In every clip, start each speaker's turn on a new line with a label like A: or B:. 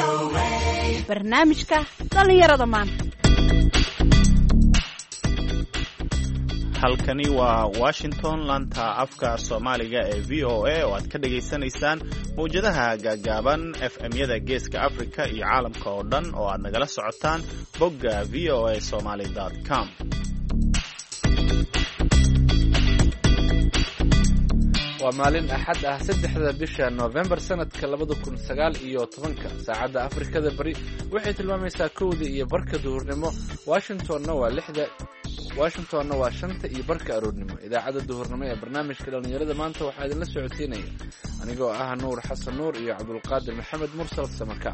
A: barnaamijka dhalinyarada maanta.
B: halkani waa Washington, laanta afka Soomaaliga ee VOA oo aad ka dhageysanaysaan mowjadaha gaagaaban FM-yada Geeska Afrika iyo caalamka oo dhan oo aad nagala socotaan bogga voasomali.com.
C: waa maalin axad ah 3 bisha November sanadka 2019 saacada Afrikada bari waxay tilmaamaysaa 1 iyo barka duhurnimo. Washingtonna waa 5 iyo barka aroornimo. idaacada duhurnimo ee barnaamijka dhalinyarada maanta waxaa idin la socodsiinaya anigoo ah Nuur Xasan Nuur iyo Cabdulqaadir Maxamed Mursal Samaka.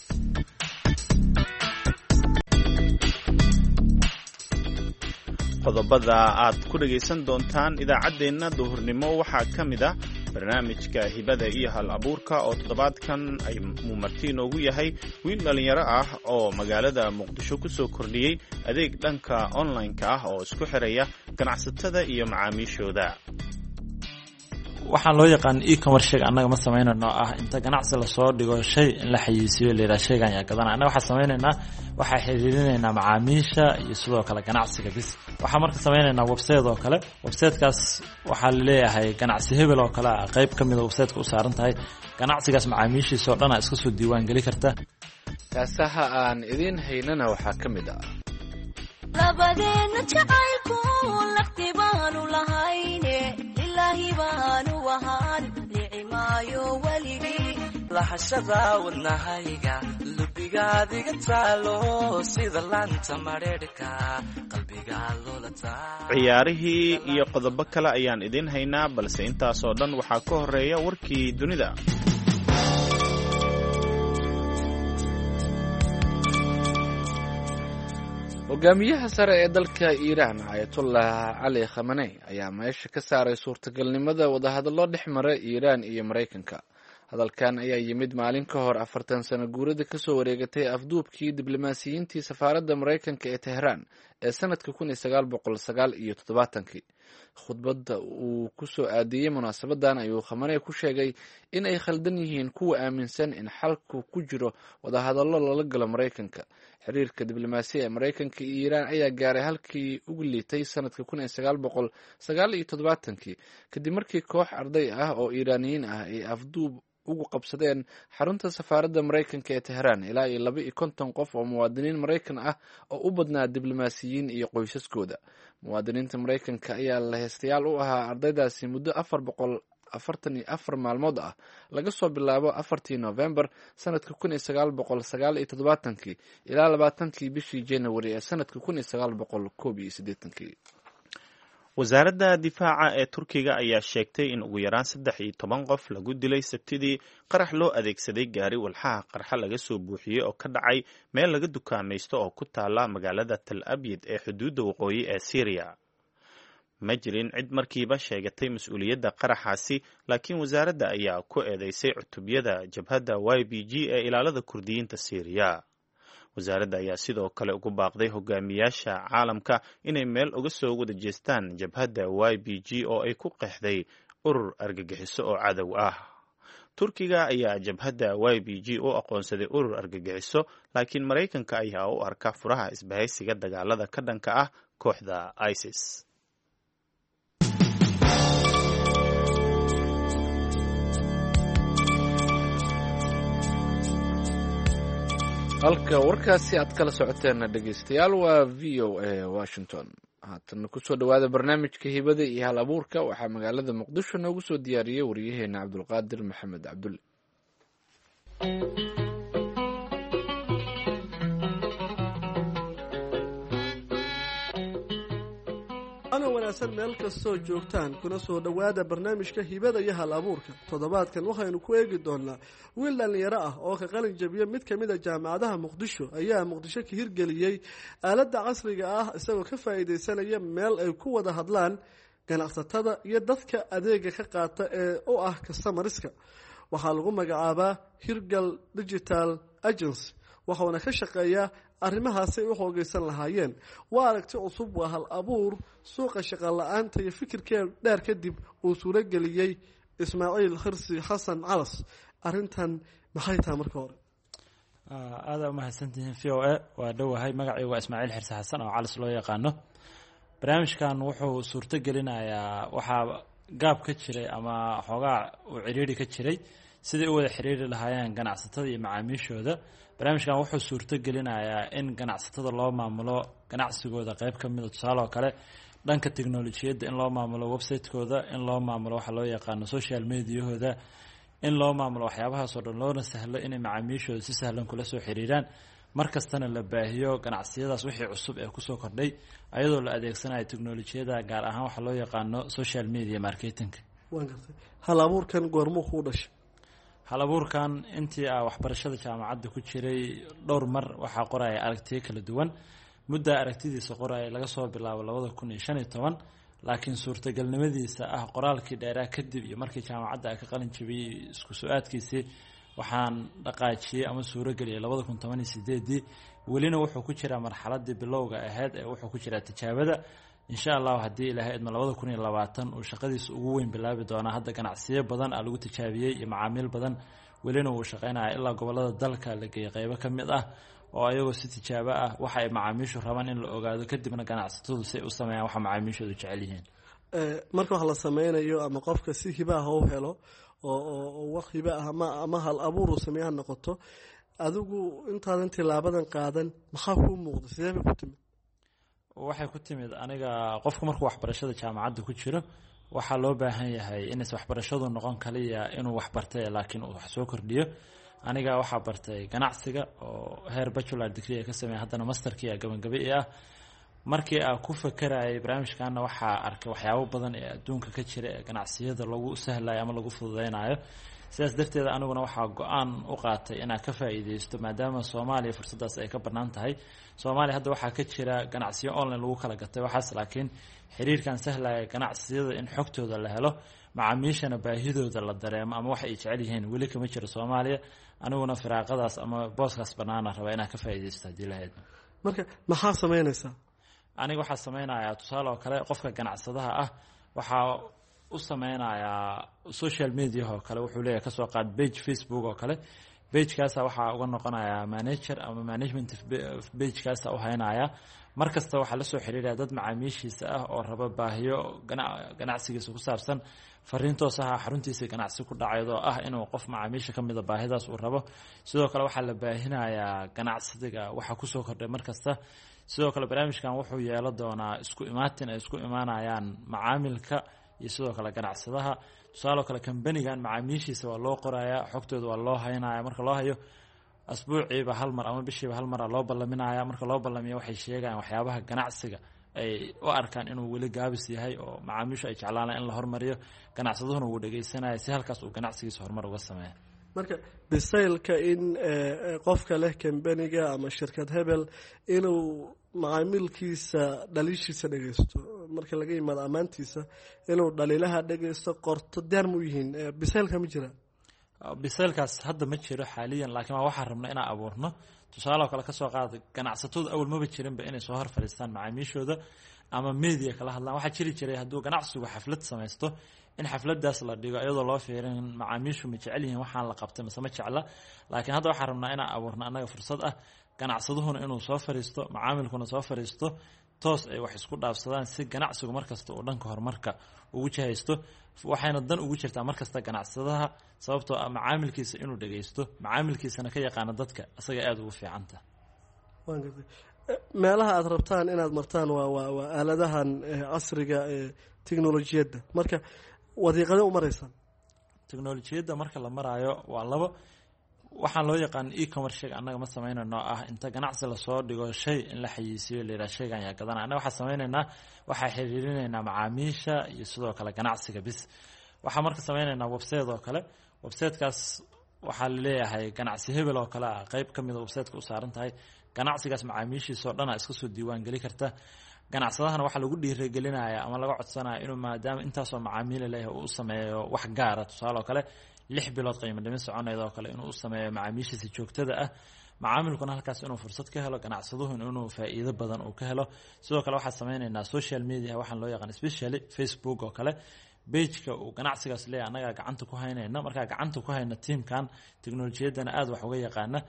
B: qodobada aad ku dhagaysan doontaan idaacadeena duhurnimo waxaa ka mid ah barnaamijka hibada iyo hal abuurka oo toddobaadkan ay marti inoogu yahay wiil dhalinyaro ah oo magaalada Muqdisho ku soo kordhiyey adeeg dhanka online-ka ah oo isku xiraya ganacsatada iyo macaamiishooda.
D: waxaan loo yaqaan e-commerce annaga ma sameynayno ah inta ganacsi la soo dhigo shay in la xayeysiyo leeyahay shaygan ayaa gadan annaga waxa sameynayna waxa xiriirinayna macaamiisha iyo sidoo kale ganacsiga bis waxa marka sameynayna website oo kale website-kaas waxa la leeyahay ganacsi hebel oo kale qayb kamid ah website-ka u saaran tahay ganacsigaas macaamiishiisa oo dhan iska soo diiwaan gali karta.
C: kaasaha aan idin haynana waxa kamid ah
E: labadeena jacaylku laqtibaanu lahayne lillahi baanu wahaan nicmaayo waligii lahashada wadnahayga lubigaadiga taalo sida laanta mareerka qalbiga loolata.
B: ciyaarihii iyo qodobo kale ayaan idin haynaa balse intaasoo dhan waxaa ka horeeya warkii dunida.
C: hogaamiyaha sare ee dalka Iiraan Ayatollah Ali Khamenei ayaa meesha ka saaray suurtagalnimada wadahadallo dhex mara Iiraan iyo Mareykanka. hadalkan ayaa yimid maalin ka hor 40 sano guurida kasoo wareegatay afduubkii diblomaasiyiintii safaaradda Mareykanka ee Tehran ee sanadka 1979. khudbadda uu ku soo aadiyey munaasabadan ayuu Khamenei ku sheegay in ay khaldan yihiin kuwa aaminsan in xalku ku jiro wadahadallo lala galo Mareykanka. xiriirka diblomaasiga ee Mareykanka iyo Iiraan ayaa gaaray halkii ugu liitay sanadka 1979 kadib markii koox arday ah oo Iiraaniyiin ah ay afduub ugu qabsadeen xarunta safaaradda Mareykanka ee Tehran ilaa 52 qof oo muwaadiniin Mareykan ah oo u badnaa diblomaasiyiin iyo qoysaskooda. muwaadiniinta Mareykanka ayaa la heestayaal u ahaa ardaydaasi muddo 444 maalmood ah laga soo bilaabo 4 November sanadka 1979 ilaa 20 bishii January ee sanadka 1981.
B: wasaaradda difaaca ee Turkiga ayaa sheegtay in ugu yaraan 13 qof lagu dilay Sabtidii qarax loo adeegsaday gaari walxaha qarxa laga soo buuxiyey oo ka dhacay meel laga dukaamaysto oo ku taala magaalada Tal Abyad ee xuduudda waqooyi ee Syria. ma jirin cid markiiba sheegatay mas'uuliyadda qaraxaasi, laakiin wasaaradda ayaa ku eedeysay cutubyada jabhadda YPG ee ilaalada Kurdiyiinta Syria. wasaaradda ayaa sidoo kale ugu baaqday hogaamiyaasha caalamka inay meel uga soo wada jeestaan jabhadda YPG oo ay ku qeexday urur argagixiso oo cadow ah. Turkiga ayaa jabhadda YPG u aqoonsaday urur argagixiso, laakiin Mareykanka ayaa u arka furaha isbahaysiga dagaalada ka dhanka ah kooxda ISIS.
C: halka warkaasi aad kala socoteen dhageystayaal waa VOA Washington. haatan ku soo dhawaada barnaamijka hibada iyo hal abuurka. waxaa magaalada Muqdisho noogu soo diyaariyay wariyaheena Cabdulqaadir Maxamed Cabdulle.
F: ana wanaagsan meel kastoo joogtaan kuna soo dhowaada barnaamijka hibada iyo hal abuurka. toddobaadkan waxaynu ku eegi doonaa wiil dhallinyaro ah oo ka qalin jabiya mid ka mid a jaamacadaha Muqdisho ayaa Muqdisho ka hirgeliyey aaladda casriga ah isagoo ka faa'iideysanaya meel ay ku wada hadlaan ganacsatada iyo dadka adeega ka qaata ee u ah customerska. waxaa lagu magacaabaa Hirgal Digital Agency waxaana ka shaqeeyaa arrimahaas ay u xoogaysan lahaayeen. waa aragti cusub, waa hal abuur suuqa shaqo la'aanta iyo fikirkeeda dheer kadib uu suuro geliyey Ismaaciil Khirsi Xasan Calas. arrintan maxay tahay marka hore?
D: aada umahadsantihiin v o a waa dhowahay magacii waa ismaaciil xirse xasan oo calis loo yaqaano. barnaamijkan wuxuu suurto gelinayaa waxaa gaab ka jiray ama xoogaa uu ciriiri ka jiray sidai u wada xiriiri lahaayeen ganacsatada iyo macaamiishooda. barnaamijkan wuxuu suurto gelinayaa in ganacsatada loo maamulo ganacsigooda qayb ka mida, tusaale oo kale dhanka teknolojiyadda in loo maamulo website-kooda, in loo maamulo waxa loo yaqaano social mediahooda, in loo maamulo waxyaabahaasoo dhan loona sahlo inay macaamiishooda si sahlan kula soo xiriiraan. mar kastana la baahiyo ganacsiyadaas wixii cusub ee kusoo kordhay ayadoo la adeegsanayo teknolojiyada, gaar ahaan waxa loo yaqaano social media marketing.
F: waan gartay. hal abuurkan goormuu kuu dhashay?
D: hal abuurkan intii waxbarashada jaamacadda ku jiray dhowr mar waxaa qoraya aragtiyo kala duwan. muddaa aragtidiisa qoraya laga soo bilaabo 2015, laakiin suurtagalnimadiisa qoraalkii dheeraa kadib iyo markii jaamacadda ka qalin jabiyey isku su-aadkiisii waxaan dhaqaajiyey ama suurageliyay 2018. welina wuxuu ku jiraa marxaladii bilowga ahayd ee wuxuu ku jiraa tijaabada. insha allahu haddii ilaahay idma 2020 uu shaqadiisa ugu weyn bilaabi doonaa. hadda ganacsiyo badan lagu tijaabiyey iyo macaamiil badan, welina wuu shaqaynaya ilaa gobolada dalka la geeyey qaybo ka mid ah oo ayagoo si tijaabo ah waxa ay macaamiishu rabaan in la ogaado, kadibna ganacsatadu si ay u sameeyaan waxa macaamiishoodu jecel yihiin.
F: marka wax la sameynayo ama qofka si hibaah u helo oo wax hiba ah ama hal abuur uu sameeyaa noqoto, adigu intaadan tilaabadan qaadan maxaa kuu muuqda? sidee bay ku timid?
D: waxay ku timid aniga qofku markuu waxbarashada jaamacadda ku jiro waxaa loo baahan yahay inaysan waxbarashadu noqon kaliya inuu wax bartay laakiin uu wax soo kordhiyo. aniga waxaa bartay ganacsiga oo heer bachelor degree ka sameeyay, haddana masterkii gabagabe ah. markii aan ku fakarayay barnaamijkaana waxaa arkay waxyaabo badan ee adduunka ka jira ee ganacsiyada lagu sahlayo ama lagu fududeynayo. sidaas darteed aniguna waxaa go-aan u qaatay inaan ka faa'iideysto maadaama Soomaaliya fursadaas ay ka bannaan tahay. Soomaaliya hadda waxaa ka jira ganacsiyo online lagu kala gatay waxaas, laakiin xiriirkan sahlaya ganacsiyada in xogtooda la helo, macaamiishana baahidooda la dareemo ama waxa ay jecel yihiin weli kama jiro Soomaaliya. aniguna firaaqadaas ama booskaas bannaana rabaa inaan ka faa'iideysto haddii la haydo.
F: marka maxaa sameynaysaa?
D: aniga waxaa sameynayaa tusaale oo kale qofka ganacsadaha waxaa u sameynayaa social media oo kale. wuxuu leeyahay kasoo qaad page Facebook oo kale. pagekaasa waxaa uga noqonayaa manager ama management pagekaasa u haynaya. mar kasta waxaa la soo xiriiraya dad macaamiishiisa oo raba baahiyo ganacsigiisa ku saabsan. fariin toos xaruntiisa ganacsi ku dhacaydo inuu qof macaamiisha ka mida baahidaas uu rabo. sidoo kale waxaa la baahinayaa ganacsiga waxa kusoo kordhay mar kasta. sidoo kale barnaamijkan wuxuu yeelan doonaa isku imaatin ay isku imaanayaan macaamilka iyo sidoo kale ganacsadaha. tusaale kale kambanigan macaamiishiisa waa loo qorayaa, xogtooda waa loo haynaya. marka loo hayo asbuuciiba hal mar ama bishiiba hal mar loo ballaminaya. marka loo ballamiyo waxay sheegayaan waxyaabaha ganacsiga ay u arkaan inuu weli gaabis yahay oo macaamiishu ay jeclaanayaan in la hormariyo. ganacsaduhuna wuu dhegeysanaya si halkaas uu ganacsigiisa horumar uga sameeyo.
F: marka bisaylka in qofka leh kambaniga ama shirkad hebel inuu macaamilkiisa dhaliishiisa dhegeysto, marka laga yimaado ammaantiisa inuu dhaliilaha dhegeysto qorto diyaar mu yihiin? bisaylka ma jira?
D: bisaylkaas hadda ma jiro xaaliyan, laakiin waa waxaan rabna inaan abuurno. tusaale oo kale kasoo qaada ganacsatadu awal maba jirinba inay soo hor fadhiistaan macaamiishooda ama media kala hadlaan. waxaa jiri jiray hadduu ganacsigu xaflad samaysto in xafladaas la dhigo iyadoo loo fiirin macaamiishu ma jecel yihiin waxaan la qabtay mise ma jecla. laakiin hadda waxaan rabnaa inaan abuurno annaga fursad ganacsaduhuna inuu soo fadhiisto, macaamilkuna soo fadhiisto, toos ay wax isku dhaafsadaan si ganacsigu markasta uu dhanka horumarka ugu jihaysto. waxayna dan ugu jirtaa markasta ganacsadaha sababtoo macaamilkiisa inuu dhegeysto, macaamilkiisana ka yaqaano dadka asaga aada ugu fiicanta.
F: meelaha aad rabtaan inaad martaan waa aaladahan casriga ee teknolojiyadda. marka wadiiqada u maraysaan?
D: teknolojiyadda marka la maraayo waa labo. waxaan loo yaqaan e-commerce annaga ma sameynayno inta ganacsi lasoo dhigo shay in la xayeysiiyo la yidhaha shaygan yaa gadana. annaga waxaa sameynaynaa waxaa xiriirinaynaa macaamiisha iyo sidoo kale ganacsiga bis. waxaa marka sameynaynaa website oo kale. websitekaas waxaa laleeyahay ganacsi hebel oo kale qayb ka mida websiteka u saaran tahay. ganacsigaas macaamiishiisa oo dhan iska soo diiwaan geli karta. ganacsadahana waxaa lagu dhiirigelinaya ama laga codsanaya inuu maadaama intaasoo macaamiil leeyahay uu sameeyo wax gaara. tusaale oo kale 6 bilood qiimo dhimis soconayd oo kale inuu sameeyo macaamiishiisa joogtada macaamilkuna halkaas inuu fursad ka helo, ganacsaduhu inuu faa'iido badan uu ka helo. sidoo kale waxaa sameynaynaa social media waxaan loo yaqaan especially Facebook oo kale. pageka uu ganacsigaas leeyahay annagaa gacanta ku haynayna. markaa gacanta ku hayna tiimkan teknolojiyadana aada wax uga yaqaana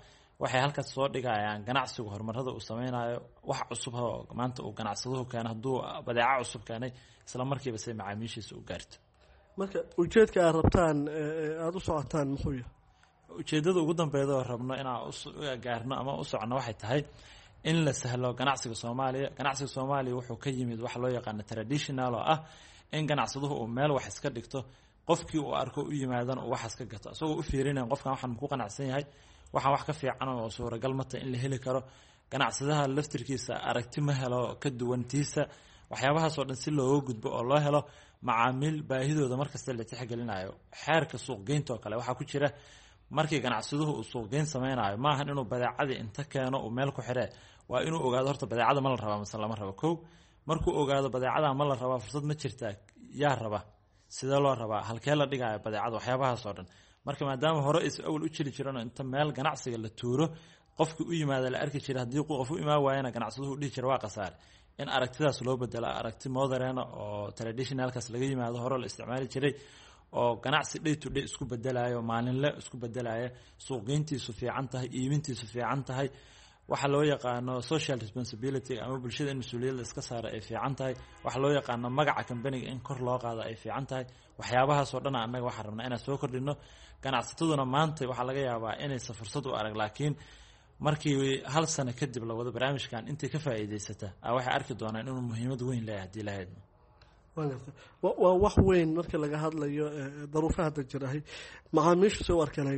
D: waxay halkaas soo dhigayaan ganacsigu horumarada uu sameynayo wax cusub oo maanta uu ganacsaduhu keenay hadduu badeeco cusub keenay isla markiiba say macaamiishiisa u gaarto
F: marka ujeedka aad rabtaan aada u socotaan muxuu yahay
D: ujeeddada ugu dambeeda oo rabno inaan gaarno ama u socno waxay tahay in la sahlo ganacsiga soomaaliya wuxuu ka yimid wax loo yaqaano traditional oo ah in ganacsaduhu uu meel wax iska dhigto qofkii uu arko u yimaadana uu wax iska gato isagoo u fiirinayn qofkan waxaan ku qanacsan yahay waxaan wax ka fiican oo suuragal mata in la heli karo ganacsadaha laftirkiisa aragti ma helo ka duwantiisa waxyaabahaasoo dhan si looga gudbo oo loo helo macaamiil baahidooda markasta la tixgelinayo xeerka suuqgeynta oo kale waxaa ku jira markii ganacsaduhu uu suuqgeyn sameynayo maahan inuu badeecadii inta keeno uu meel ku xiree waa inuu ogaado horta badeecada ma la rabaa mise lama rabo kow markuu ogaado badeecada ma la rabaa fursad ma jirtaa yaa raba sidee loo rabaa halkee la dhigayo badeecada waxyaabahaasoo dhan marka maadaama hore is awal u jiri jirano inta meel ganacsiga la tuuro qofkii u yimaada la arki jira haddii qof u imaan waayana ganacsaduhu dhihi jira waa khasaare in aragtidaas loo bedelo aragti modern oo traditionalkaas laga yimaado hore la isticmaali jiray oo ganacsi day to day isku bedelayo maalinle isku bedelaya suuqgeyntiisu fiican tahay iibintiisu fiican tahay waxa loo yaqaano social responsibility ama bulshada in mas-uuliyadda iska saara ay fiican tahay waxa loo yaqaano magaca companiga in kor loo qaado ay fiican tahay waxyaabahaasoo dhan annaga waxaan rabnaa inaan soo kordhino ganacsataduna maanta waxaa laga yaabaa inaysan fursad u arag laakiin markii hal sano kadib la wado barnaamijkan intay ka faa'iidaysata waxay arki doonaan inuu muhiimad weyn leeyahay haddii lahayd
F: waa wax weyn marka laga hadlayo daruufaha hadda jirahay macaamiishu soo arkanayo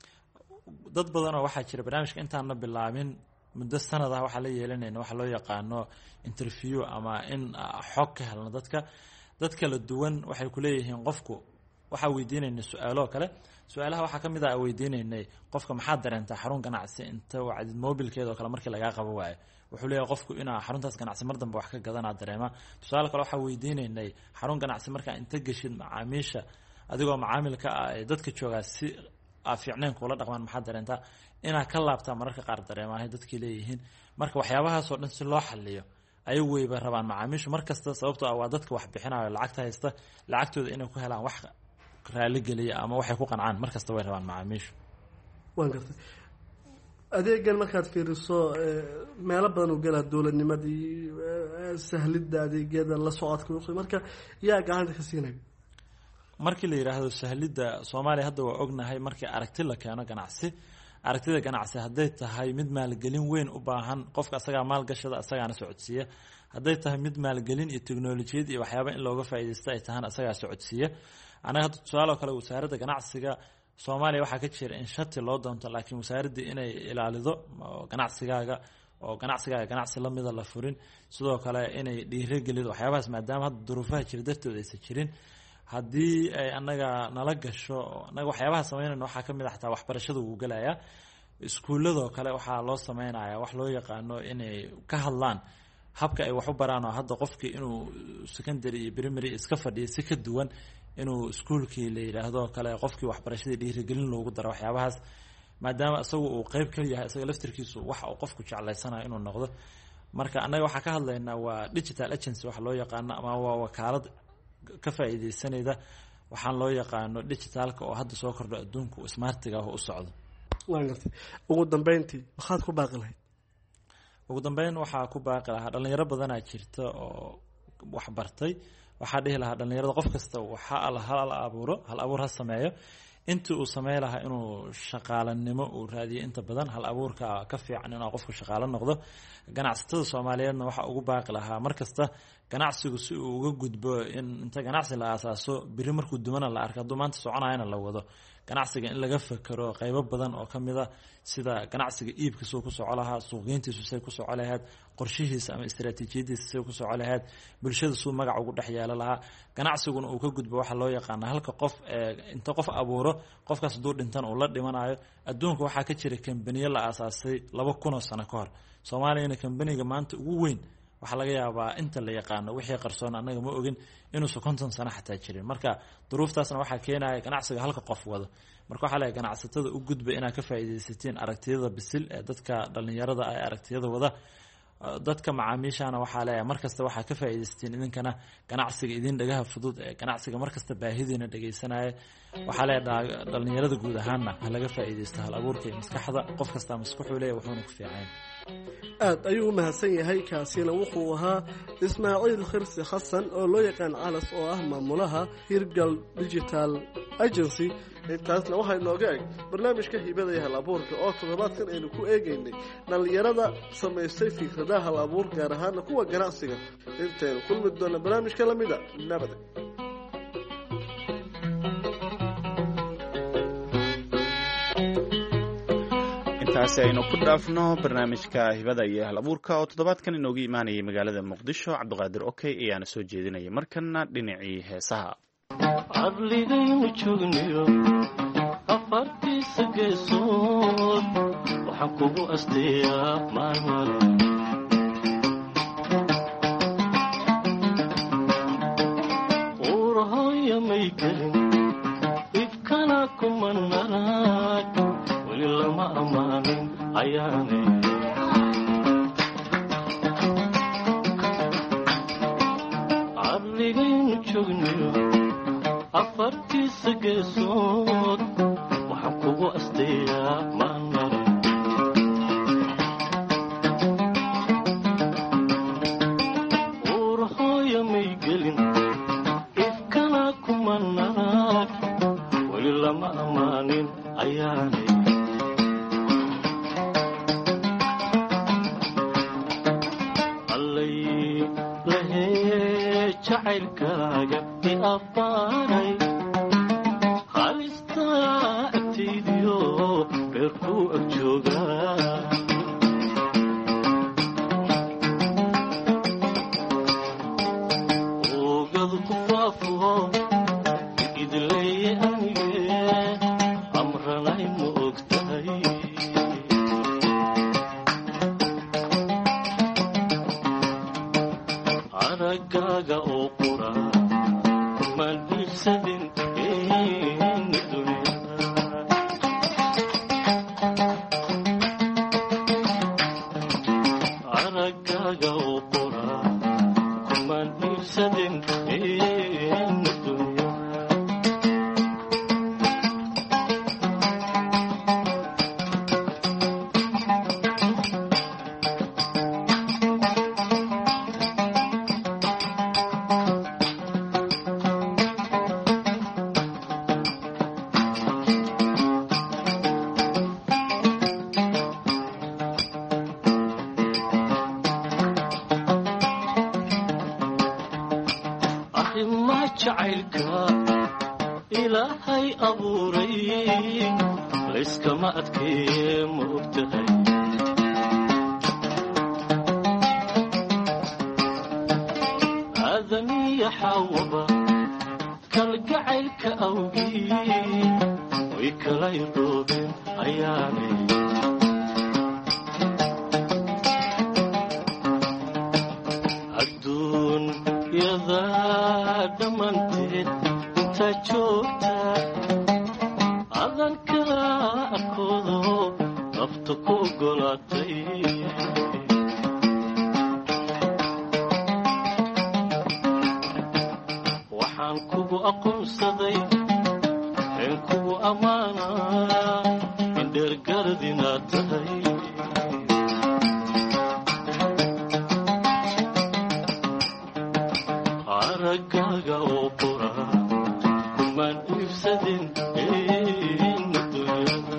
D: dad badanoo waxaa jira barnaamijka intaanna bilaabin muddo sanad ah waxaa la yeelanayna waxa loo yaqaano interview ama in xog ka helno dad kala duwan waxay ku leeyihiin qofku waxaa weydiinaynay su-aalo kale su-aalaha waxaa ka mid ah weydiinaynay qofka maxaad dareentaa xarun ganacsi inta wacdid mobilkeeda oo kale markii lagaa qabo waayo wuxuu leeyahay qofku inaa xaruntaas ganacsi mar dambe wax ka gadanaa dareema tusaale kale waxaa weydiinaynay xarun ganacsi markaa inta geshid macaamiisha adigoo macaamilka ah ee dadka joogaa si fiicneen kuula dhaqmaan maxaad dareentaa inaa ka laabtaa mararka qaar dareemahay dadkii leeyihiin marka waxyaabahaasoo dhan si loo xaliyo ayagu weyba rabaan macaamiishu markasta sababtoo ah waa dadka wax bixinayo lacagta haysta lacagtooda inay ku helaan wax raaligeliya ama waxay ku qancaan markasta way rabaan macaamiishu
F: waan gartay adeegan markaad fiiriso meelo badan u galaa dowladnimadii sahlidda adeegyada la socodka marka yaa gacanta ka siinayo
D: markii la yidhaahdo sahlidda soomaaliya hadda waa ognahay markii aragti la keeno ganacsi aragtida ganacsi hadday tahay mid maalgelin weyn u baahan qofka asagaa maalgashada asagaana socodsiiya hadday tahay mid maalgelin iyo teknolojiyad iyo waxyaaba in looga faa'iidaysta ay tahaan asagaa socodsiiya anaga hadda tusaale oo kale wasaaradda ganacsiga soomaaliya waxaa ka jira in shati loo doonto laakiin wasaaraddii inay ilaalido ganacsigaaga ganacsi lamida la furin sidoo kale inay dhiirogelido waxyaabahaas maadaama hadda duruufaha jira dartood aysan jirin haddii ay annaga nala gasho annaga waxyaabaha sameynayna waxaa ka mid a xataa waxbarashada wuu gelayaa iskuulladoo kale waxaa loo sameynaya wax loo yaqaano inay ka hadlaan habka ay wax u baraan oo hadda qofkii inuu secondary iyo primary iska fadhiyo si ka duwan inuu iskuulkii la yidhaahdo kale qofkii waxbarashadii dhiirigelin loogu daro waxyaabahaas maadaama isagu uu qeyb ka yahay isaga laftirkiisu wax uu qofku jeclaysanayo inuu noqdo marka annaga waxaa ka hadlaynaa waa digital agency wax loo yaqaano ama waa wakaalad ka faa'iidaysanayda waxaan loo yaqaano digitalka oo hadda soo kordho adduunku smartiga u socdo
F: waan gartay ugu dambeyntii maxaad ku baaqi lahayd
D: ugu dambeyn waxaa ku baaqi lahaa dhalinyaro badanaa jirta oo wax bartay waxaa dhihi lahaa dhalinyarada qof kasta hal abuur ha sameeyo intii uu samey lahaa inuu shaqaalanimo uu raadiyo inta badan hal abuurka ka fiican inuu qofku shaqaalo noqdo ganacsatada Soomaaliyeedna waxa ugu baaqi lahaa markasta ganacsigu si uu uga gudbo in inta ganacsi la asaaso biri markuu dumana la arko haduu maanta soconayna la wado ganacsiga in laga fakaro qaybo badan oo kamida sida ganacsiga iibka soo ku soco lahaa suuqgeyntiisu say ku soco lahayd qorshihiisa ama istiraatiijiyadiisa say ku soco lahayd bulshada soo magac ugu dhaxyaala lahaa ganacsiguna uu ka gudbo waxa loo yaqaan halka qof inta qof abuuro qofkaas duu dhintan uu la dhimanayo adduunka waxa ka jira kambaniyo la asaasay 2000 sano ka hor Soomaaliya kambaniga maanta ugu weyn waxa laga yaabaa inta la yaqaan wixii qarsoon anaga ma ogin inuu 50 sano xataa jirin marka duruuftaasna waxa keenaya ganacsiga halka qof wado marka waxa la ganacsatada u gudba inaa ka faa'iideysateen aragtiyada bisil ee dadka dhalinyarada ay aragtiyada wada dadka macaamiishana waxaa leeyahay markasta waxaa ka faa'iidaysteen idinkana ganacsiga idin dhagaha fudud ee ganacsiga markasta baahidiina dhegaysanaya waxaa leeyahay dhalinyarada guud ahaanna ha laga faa'iidaysto hal abuurka iyo maskaxda qof kastaa maskaxuu leeyahay wuxuuna ku fiican
F: aad ayuu u mahadsan yahay kaasina wuxuu ahaa ismaaciil khirsi xasan oo loo yaqaan calas oo ah maamulaha hirgal digital agency intaasna waxaa inooga eg barnaamijka hibada iyo hal abuurka oo toddobaadkan aynu ku eegaynay dhallinyarada samaystay fikradaha hal abuur gaar ahaana kuwa ganacsiga intaynu kulmi doona barnaamijka lamida nabad
B: intaasi aynu ku dhaafno barnaamijka hibada iyo hal abuurka oo toddobaadkan inooga imaanayay magaalada muqdisho cabdiqaadir okey ayaana soo jeedinaya markana dhinacii heesaha
G: cadligaynu joogniyo afartiisa geesood waxaan kugu asteeyaa maalmale uurahooya may gelin ibkana kuma naraag weli lama ammaanin ayaanay cadligaynu joogniyo afartiisa geesood waxaan kugu asteeyaa maalmale uurahooya may gelin ifkana kuma naraag weli lama ammaanin ayaanay allay lahee jacaylkaaga i abbaaray halistaa agtaydiyo beerkuu ag joogaa oogadu ku faafuho idleeye anige amranay ma og tahay araggaaga oo qura kumaan dhiibsadin araggaaga oo qura kumaan dhiibsadin dunya arrimaha jacaylka ilaahay abuuray layskama adkeeye ma og tahay aadamiya xawaba kalgacaylka awgii way kala irdhoobeen ayaanay adduunyada dhammaanteed intaa joogta adan kala arkoodo nafta ku oggolaatay waxaan kugu aqoonsaday een kugu ammaanaa in dheergarad inaad tahay araggaaga oo qura kumaan dhiibsadin dunyada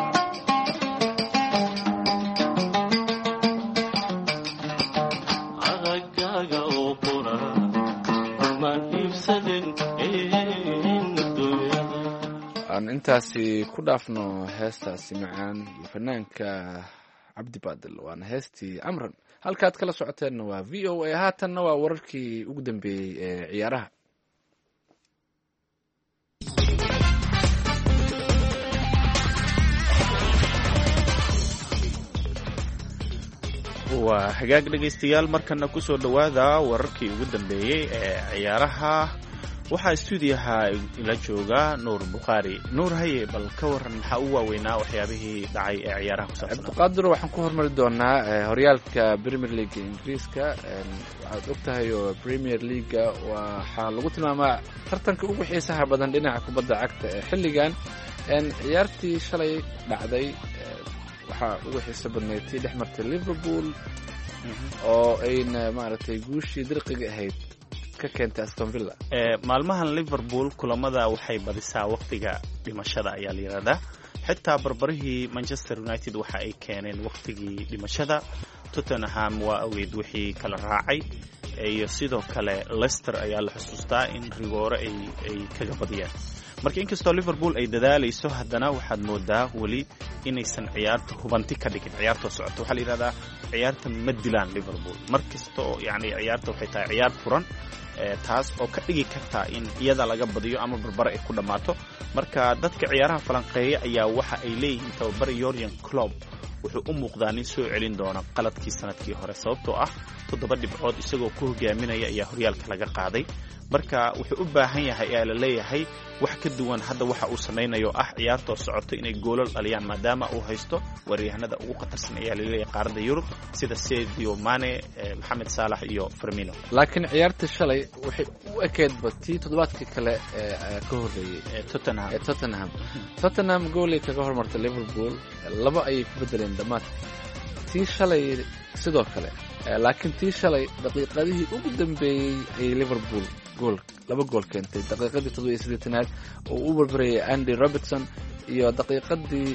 G: araggaaga oo qura kumaan dhiibsadin dunyada
C: aan intaasi ku dhaafno heestaasi macaan iyo fanaanka cabdi baadil waana heestii amran halkaad kala socoteenna waa v o a haatanna waa wararkii ugu dambeeyey ee ciyaaraha
B: waa hagaag dhegaystayaal markana kusoo dhowaada wararkii ugu dambeeyey ee ciyaaraha waxaa stuudiyaha ila jooga nuur bukhaari. nuur haye, bal ka waran maxaa u waaweynaa waxyaabihii dhacay ee ciyaaraha ku saabsan?
C: cabdiqaadir, waxaan ku hormari doonaa horyaalka Premier League Ingiriiska. waxaad og tahay oo Premier League waxaa lagu tilmaamaa tartanka ugu xiisaha badan dhinaca kubadda cagta ee xilligan. ciyaartii shalay dhacday waxaa ugu xiiso badnayd tii dhex martay Liverpool oo ayna maaragtay guushii dirqiga ahayd ka keentay Aston Villa.
B: maalmahan Liverpool kulamada waxay badisaa waqtiga dhimashada ayaa la yiraahdaa. xitaa barbarihii Manchester United waxa ay keeneen waqtigii dhimashada. Tottenham waa aweed wixii kala raacay, iyo sidoo kale Leicester ayaa la xusuustaa in rigoore ay kaga badiyeen. marka inkastoo Liverpool ay dadaalayso, haddana waxaad moodaa weli inaysan ciyaarta hubanti ka dhigin. ciyaarta socoto waxaa la yiraahdaa ciyaarta ma dilaan Liverpool. markastoo yani ciyaarta waxay tahay ciyaar furan, taas oo ka dhigi karta in iyada laga badiyo ama barbara ay ku dhammaato. marka dadka ciyaaraha falanqeeya ayaa waxa ay leeyihiin tababare Jurgen Klopp wuxuu u muuqdaa nin soo celin doona qaladkii sanadkii hore, sababtoo ah 7 dhibcood isagoo ku hogaaminaya ayaa horyaalka laga qaaday. marka wuxuu u baahan yahay ayaa la leeyahay wax ka duwan hadda waxa uu samaynayo ah ciyaartoo socoto inay goolal dhaliyaan, maadaama uu haysto waryahanada ugu khatarsan ayaa la leeyahay qaaradda Yurub sida Sadio Mane, Mohamed Salah iyo Firmino.
C: laakiin ciyaartii shalay waxay u ekeyd batii toddobaadkii kale ka horreeyay Tottenham goolay kaga hormartay Liverpool, 2 ayay ku bedeleen dhammaad. tii shalay sidoo kale, laakiin tii shalay daqiiqadihii ugu dambeeyey ay Liverpool laba gool keentay. daqiiqadii 87aad oo u barbarayay Andy Robertson, iyo daqiiqadihii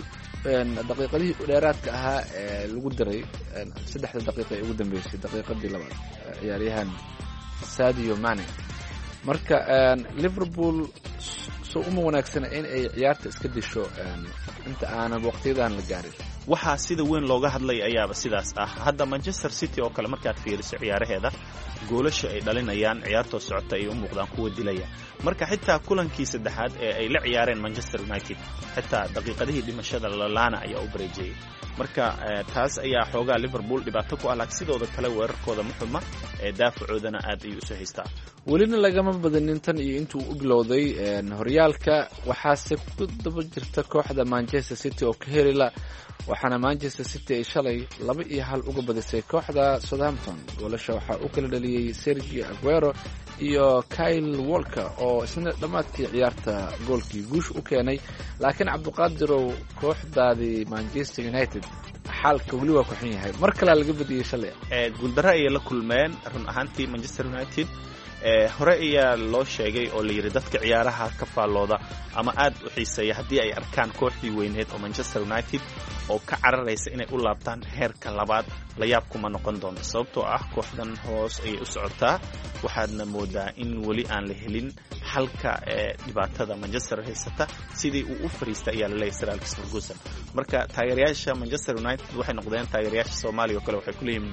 C: dheeraadka ahaa ee lagu daray 3 daqiiqo ee ugu dambeysay, daqiiqadii labaad ciyaaryahan Sadio Mane. marka Liverpool soo uma wanaagsana in ay ciyaarta iska disho inta aanan waqtiyadan la gaarin.
B: waxaa sida weyn looga hadlay ayaaba sidaas ah. hadda Manchester City oo kale markaad fiiriso ciyaaraheeda, goolasha ay dhalinayaan ciyaartoo socota ay u muuqdaan kuwa dilaya. marka xitaa kulankii saddexaad ee ay la ciyaareen Manchester United, xitaa daqiiqadihii dhimashada Lallana ayaa u bareejiyay. marka taas ayaa xoogaa Liverpool dhibaato ku ah, laakiin sidooda kale weerarkooda ma xuma, daafacoodana aad ayuu u soo haystaa.
C: welina lagama badanin tan iyo intuu u bilowday horyaalka. waxaase ku daba jirta kooxda Manchester City oo ka helila, waxaana Manchester City ay shalay 2-1 uga badisay kooxda Southampton. goolasha waxaa u kala dhaliyay Sergio Aguero iyo Kyle Walker oo isna dhammaadkii ciyaarta goolkii guush u keenay. laakiin cabdiqaadirow, kooxdaadii Manchester United xaalka weli waa ku xun yahay, mar kale laga badiyay shalay.
B: guuldaro ayay la kulmeen run ahaantii Manchester United. hore ayaa loo sheegay oo la yidhi dadka ciyaaraha ka faallooda ama aad u xiiseeya haddii ay arkaan kooxdii weyneed oo Manchester United oo ka cararaysa inay u laabtaan heerka labaad, la yaab kuma noqon doonto, sababtoo ah kooxdan hoos ayay u socotaa. waxaadna moodaa in weli aan la helin xalka dhibaatada Manchester haysata sidii uu u fariistay ayaa la leeyahay Sir Alex Ferguson. marka taageerayaasha Manchester United waxay noqdeen taageerayaasha Soomaaliya oo kale, waxay ku leeyihiin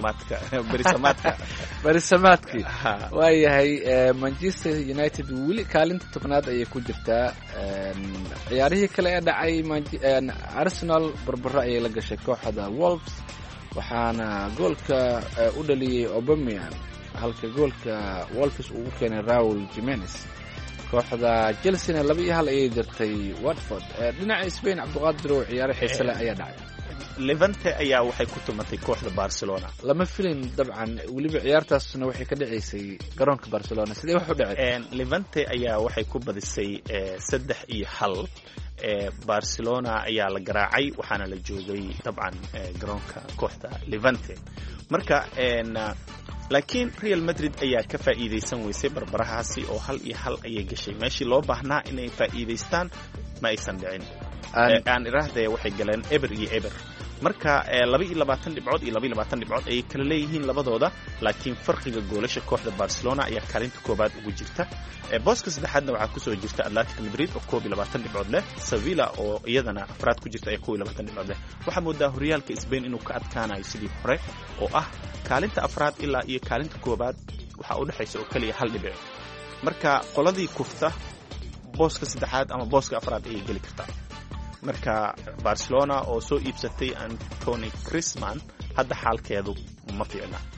C: berisamaadkii waayahay. Manchester United weli kaalinta 10aad ayay ku jirtaa. ciyaarihii kale ee dhacay, Arsenal barbaro ayay la gashay kooxda Wolves, waxaana goolka u dhaliyay Aubameyang, halka goolka Wolves uu u keenay Raul Jimenez. kooxda Chelsea 2-1 ayay dirtay Watford. dhinaca Spain, cabdiqaadir oo ciyaaro xiiso leh ayaa dhacay.
B: Levante ayaa waxay ku tumatay kooxda Barcelona.
C: lama filin dabcan, weliba ciyaartaasna waxay ka dhaceysay garoonka Barcelona. sidee wax u dhacay?
B: Levante ayaa waxay ku badisay 3-1. Barcelona ayaa la garaacay, waxaana la joogay dabcan garoonka kooxda Levante. marka laakiin Real Madrid ayaa ka faa'iideysan weysay barbarahaasi oo 1-1 ayay gashay. meeshii loo baahnaa inay faa'iideystaan ma aysan dhicin. aan iraahday waxay galeen eber iyo eber. marka 22 dhibcood iyo 22 dhibcood ay kala leeyihiin labadooda, laakiin farqiga goolasha kooxda Barcelona ayaa kaalinta koobaad ugu jirta. booska saddexaadna waxaa kusoo jirta Atletico Madrid oo 22 dhibcood leh, Sevilla oo iyadana afraad ku jirta ay 22 dhibcood leh. waxaa moodaa horyaalka Spain inuu ka adkaanayo sidii hore, oo ah kaalinta afraad ilaa iyo kaalinta koobaad waxaa u dhaxaysa oo kaliya 1 dhibic. marka qoladii kufta booska saddexaad ama booska afraad ayay geli kartaa. marka Barcelona oo soo iibsatay Anthony Griezmann hadda xaalkeedu ma fiicna.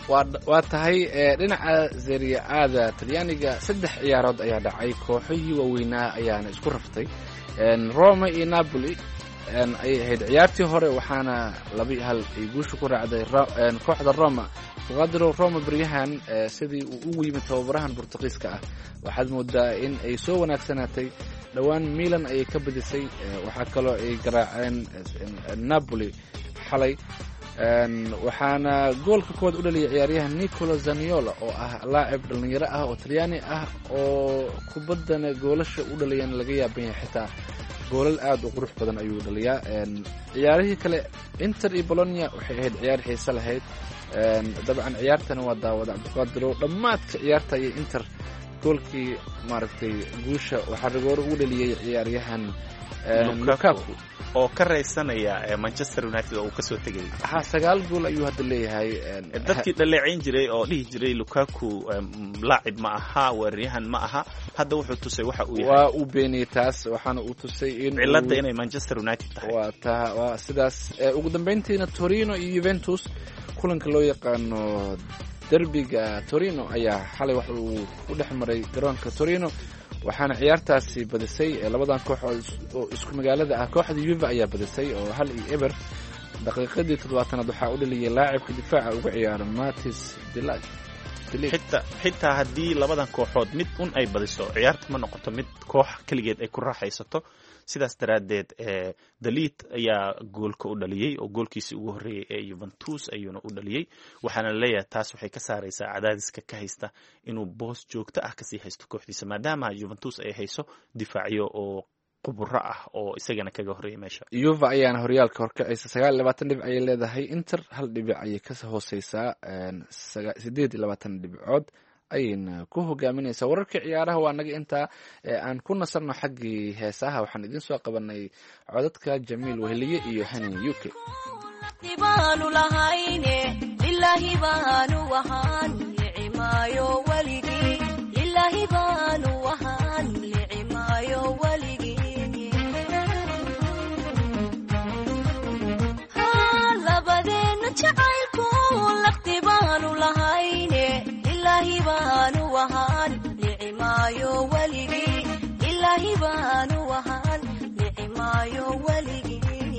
C: waa tahay dhinaca Serie A-da Talyaaniga 3 ciyaarood ayaa dhacay, kooxihii waaweynaa ayaana isku raftay. Roma iyo Napoli ay ahayd ciyaartii hore, waxaana 2-1 ay guusha ku raacday kooxda Roma. Faqadro Roma baryahan sidii uu ugu yimid tababarahan Portugiiska ah, waxaad moodaa in ay soo wanaagsanaatay. dhowaan Milan ayay ka badisay, waxaa kaloo ay garaaceen Napoli xalay. waxaana goolka koowaad u dhaliyay ciyaaryahan Nicolo Zaniolo oo ah laacib dhalinyaro ah oo Talyaani ah, oo kubaddana goolasha u dhaliyan laga yaaban yahay, xitaa goolal aad u qurux badan ayuu dhaliyaa. ciyaarihii kale Inter iyo Bologna waxay ahayd ciyaar xiiso lahayd. dabcan ciyaartana waa daawada Cabdiqaadir. dhammaadka ciyaarta iyo Inter goolkii maaragtay guusha waxaa rigoor ugu dhaliyay ciyaaryahan Lukaku
B: oo ka raysanaya Manchester United oo uu kasoo tegay.
C: 9 gool ayuu hadda leeyahay.
B: dadkii dhaleeceyn jiray oo dhihi jiray Lukaku laacib ma aha, weeraryahan ma aha, hadda wuxuu tusay waxa uu yahay.
C: waa uu beeniyay taas, waxaana uu tusay in
B: cilada inay Manchester United tahay.
C: waa sidaas. ugu dambeyntiina Torino iyo Juventus, kulanka loo yaqaano derbiga Torino ayaa xalay wax uu u dhex maray garoonka Torino, waxaana ciyaartaasi badisay labadan kooxood oo isku magaalada ah. kooxda Juve ayaa badisay oo 1-0 daqiiqadii 70aad waxaa u dhaliyay laacibka difaaca uga ciyaara Matis Delict.
B: xitaa haddii labadan kooxood mid ay badiso, ciyaarta ma noqoto mid koox kaligeed ay ku raaxaysato. sidaas daraaddeed Delict ayaa goolka u dhaliyey oo goolkiisii ugu horreeyay ee Juventus ayuuna u dhaliyey. waxaana leeyahay taas waxay ka saaraysaa cadaadiska ka haysta inuu boos joogto ah kasii haysto kooxdiisa, maadaama Juventus ay hayso difaacyo oo quburo ah oo isagana kaga horreeyay meesha.
C: Juve ayaana horyaalka horkacaysa 29 dhibic ayay leedahay. Inter 1 dhibic ayay ka hooseysaa 28 dhibcood ayayna ku hogaaminaysaa. wararka ciyaaraha waa naga intaa. aan ku nasarno xaggii heesaha, waxaan idin soo qabanay codadka Jamiil Weheliye iyo Hani UK.
E: baanu lahayne lilaahi baanu wahaan nicmaayo waligii, lilaahi baanu wahaan nicmaayo waligii. labadeena jacaylku laqti baanu lahayne lilaahi baanu wahaan nicmaayo waligii, lilaahi baanu wahaan nicmaayo waligii.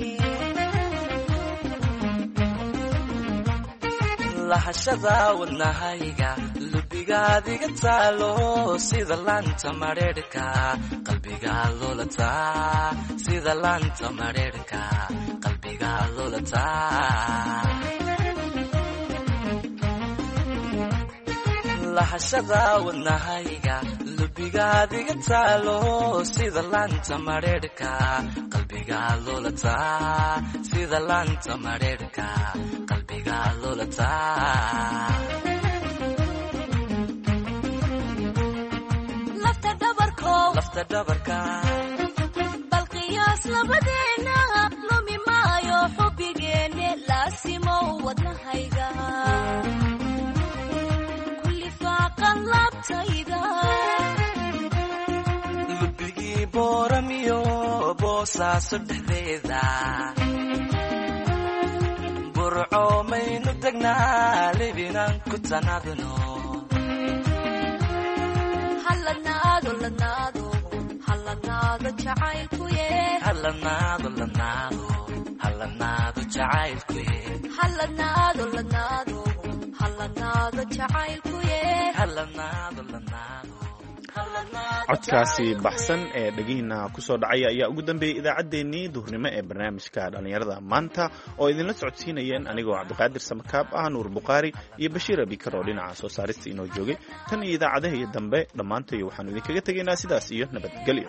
E: lahashada wadnahayga lubigaadiga taalo sida laanta mareerka qalbiga lolataa, sida laanta mareerka qalbiga lolataa. lahashada wadnahayga lubigaadiga taalo sida laanta mareerka qalbiga lolataa, sida laanta mareerka qalbiga lolataa. lafta dhabarka bal qiyaas labadeena lumi maayo xubbigeenne laasimo wadnahayga kulli faaqan laabtayda. lubigii booramiyo boosaaso dhexdeeda burco maynu degnaa libinaan ku tanaadno. halladnaado ladnaado halladnaado jacaylkuye, halladnaado ladnaado halladnaado jacaylkuye, halladnaado ladnaado halladnaado jacaylkuye, halladnaado ladnaado.
B: codkaasi baxsan ee dhegihiina kusoo dhacaya ayaa ugu dambeeyey idaacaddeenii duhurnimo ee barnaamijka dhallinyarada maanta oo idinla socodsiinayeen anigoo cabdiqaadir samakaab ah, Nuur Buqaari iyo Bashiir Abikar oo dhinaca soo saarista inoo joogay. tan iyo idaacadaha iyo dambe dhammaantay waxaanu idinkaga tegaynaa sidaas iyo nabadgelyo.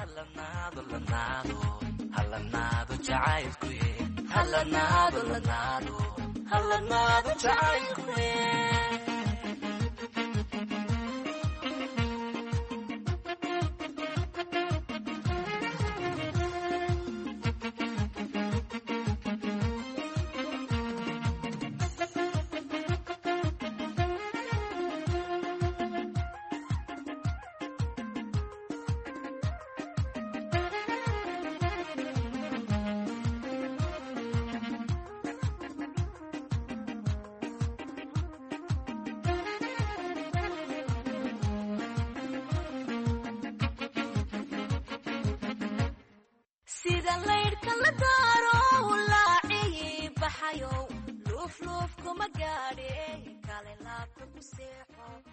E: sida laydhka la daaro laaci baxayo luuf luuf kuma gaadhe kale laabta ku seexo